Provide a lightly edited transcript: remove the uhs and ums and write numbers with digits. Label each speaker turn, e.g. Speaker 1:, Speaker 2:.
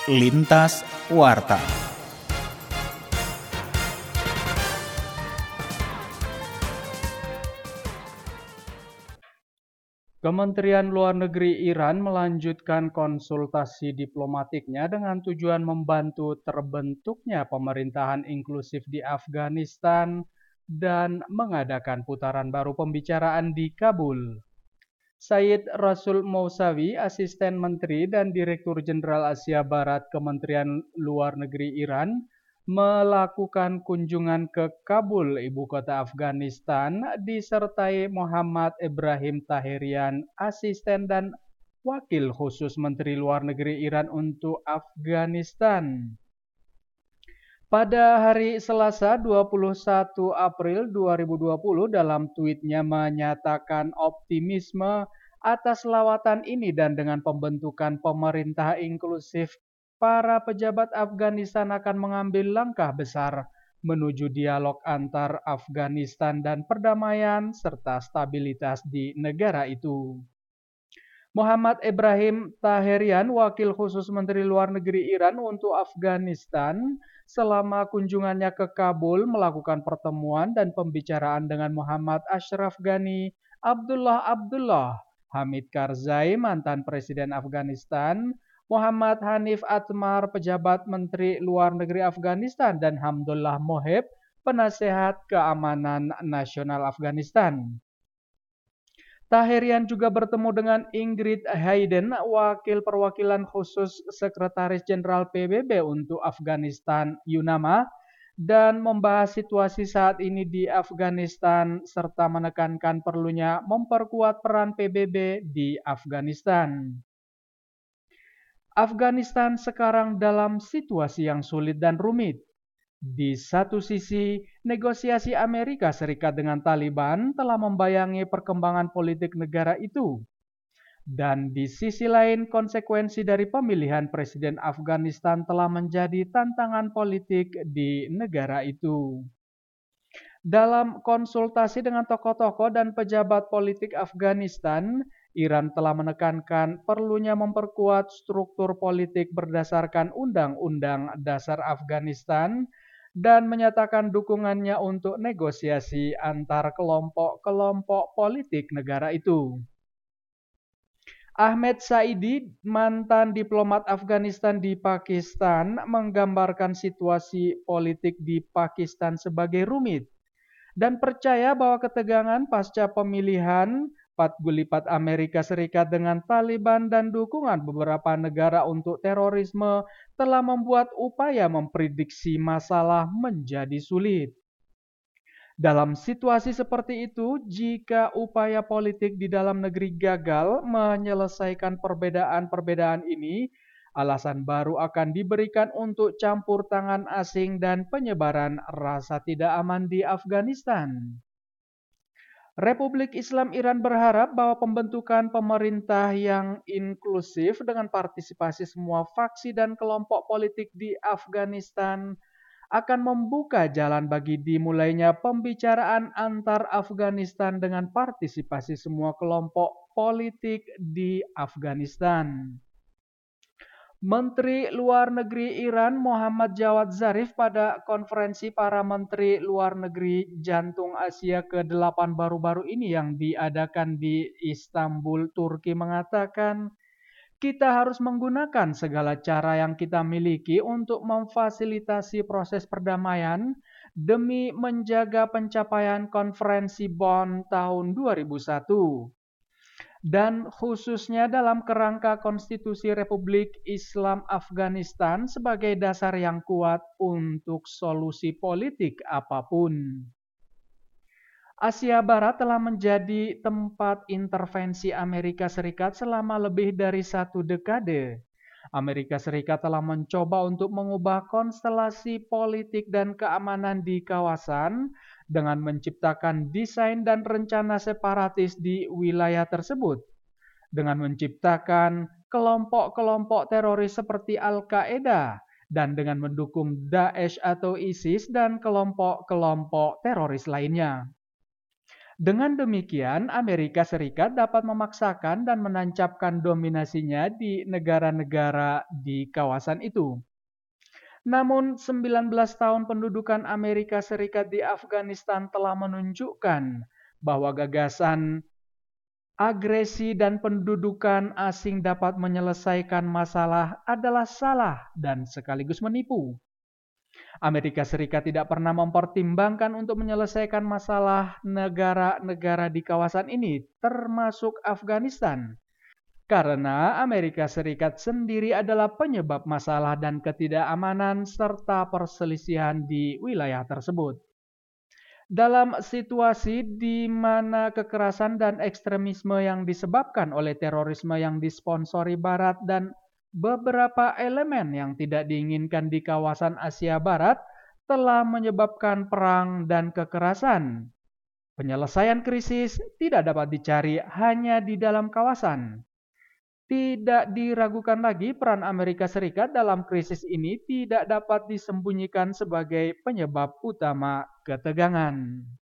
Speaker 1: Lintas Warta.
Speaker 2: Kementerian Luar Negeri Iran melanjutkan konsultasi diplomatiknya dengan tujuan membantu terbentuknya pemerintahan inklusif di Afghanistan dan mengadakan putaran baru pembicaraan di Kabul. Said Rasul Mousavi, Asisten Menteri dan Direktur Jenderal Asia Barat Kementerian Luar Negeri Iran, melakukan kunjungan ke Kabul, ibu kota Afghanistan, disertai Muhammad Ibrahim Taherian, Asisten dan Wakil Khusus Menteri Luar Negeri Iran untuk Afghanistan. Pada hari Selasa 21 April 2020 dalam tweetnya menyatakan optimisme atas lawatan ini dan dengan pembentukan pemerintah inklusif, para pejabat Afghanistan akan mengambil langkah besar menuju dialog antar Afghanistan dan perdamaian serta stabilitas di negara itu. Muhammad Ibrahim Taherian, Wakil Khusus Menteri Luar Negeri Iran untuk Afghanistan, selama kunjungannya ke Kabul melakukan pertemuan dan pembicaraan dengan Muhammad Ashraf Ghani, Abdullah, Hamid Karzai, mantan Presiden Afghanistan, Muhammad Hanif Atmar, pejabat Menteri Luar Negeri Afghanistan, dan Hamdullah Mohib, penasehat keamanan nasional Afghanistan. Taherian juga bertemu dengan Ingrid Hayden, Wakil Perwakilan Khusus Sekretaris Jenderal PBB untuk Afghanistan (UNAMA), dan membahas situasi saat ini di Afghanistan serta menekankan perlunya memperkuat peran PBB di Afghanistan. Afghanistan sekarang dalam situasi yang sulit dan rumit. Di satu sisi, negosiasi Amerika Serikat dengan Taliban telah membayangi perkembangan politik negara itu. Dan di sisi lain, konsekuensi dari pemilihan Presiden Afghanistan telah menjadi tantangan politik di negara itu. Dalam konsultasi dengan tokoh-tokoh dan pejabat politik Afghanistan, Iran telah menekankan perlunya memperkuat struktur politik berdasarkan Undang-Undang Dasar Afghanistan dan menyatakan dukungannya untuk negosiasi antar kelompok-kelompok politik negara itu. Ahmed Saidi, mantan diplomat Afghanistan di Pakistan, menggambarkan situasi politik di Pakistan sebagai rumit dan percaya bahwa ketegangan pasca pemilihan Pat-gulipat Amerika Serikat dengan Taliban dan dukungan beberapa negara untuk terorisme telah membuat upaya memprediksi masalah menjadi sulit. Dalam situasi seperti itu, jika upaya politik di dalam negeri gagal menyelesaikan perbedaan-perbedaan ini, alasan baru akan diberikan untuk campur tangan asing dan penyebaran rasa tidak aman di Afghanistan. Republik Islam Iran berharap bahwa pembentukan pemerintah yang inklusif dengan partisipasi semua faksi dan kelompok politik di Afghanistan akan membuka jalan bagi dimulainya pembicaraan antar Afghanistan dengan partisipasi semua kelompok politik di Afghanistan. Menteri Luar Negeri Iran Muhammad Jawad Zarif pada konferensi para Menteri Luar Negeri Jantung Asia ke-8 baru-baru ini yang diadakan di Istanbul, Turki mengatakan, kita harus menggunakan segala cara yang kita miliki untuk memfasilitasi proses perdamaian demi menjaga pencapaian konferensi Bonn tahun 2001. Dan khususnya dalam kerangka Konstitusi Republik Islam Afghanistan sebagai dasar yang kuat untuk solusi politik apapun. Asia Barat telah menjadi tempat intervensi Amerika Serikat selama lebih dari 1 dekade. Amerika Serikat telah mencoba untuk mengubah konstelasi politik dan keamanan di kawasan dengan menciptakan desain dan rencana separatis di wilayah tersebut, dengan menciptakan kelompok-kelompok teroris seperti Al-Qaeda dan dengan mendukung Daesh atau ISIS dan kelompok-kelompok teroris lainnya. Dengan demikian, Amerika Serikat dapat memaksakan dan menancapkan dominasinya di negara-negara di kawasan itu. Namun, 19 tahun pendudukan Amerika Serikat di Afghanistan telah menunjukkan bahwa gagasan agresi dan pendudukan asing dapat menyelesaikan masalah adalah salah dan sekaligus menipu. Amerika Serikat tidak pernah mempertimbangkan untuk menyelesaikan masalah negara-negara di kawasan ini, termasuk Afghanistan. Karena Amerika Serikat sendiri adalah penyebab masalah dan ketidakamanan serta perselisihan di wilayah tersebut. Dalam situasi di mana kekerasan dan ekstremisme yang disebabkan oleh terorisme yang disponsori Barat dan beberapa elemen yang tidak diinginkan di kawasan Asia Barat telah menyebabkan perang dan kekerasan. Penyelesaian krisis tidak dapat dicari hanya di dalam kawasan. Tidak diragukan lagi peran Amerika Serikat dalam krisis ini tidak dapat disembunyikan sebagai penyebab utama ketegangan.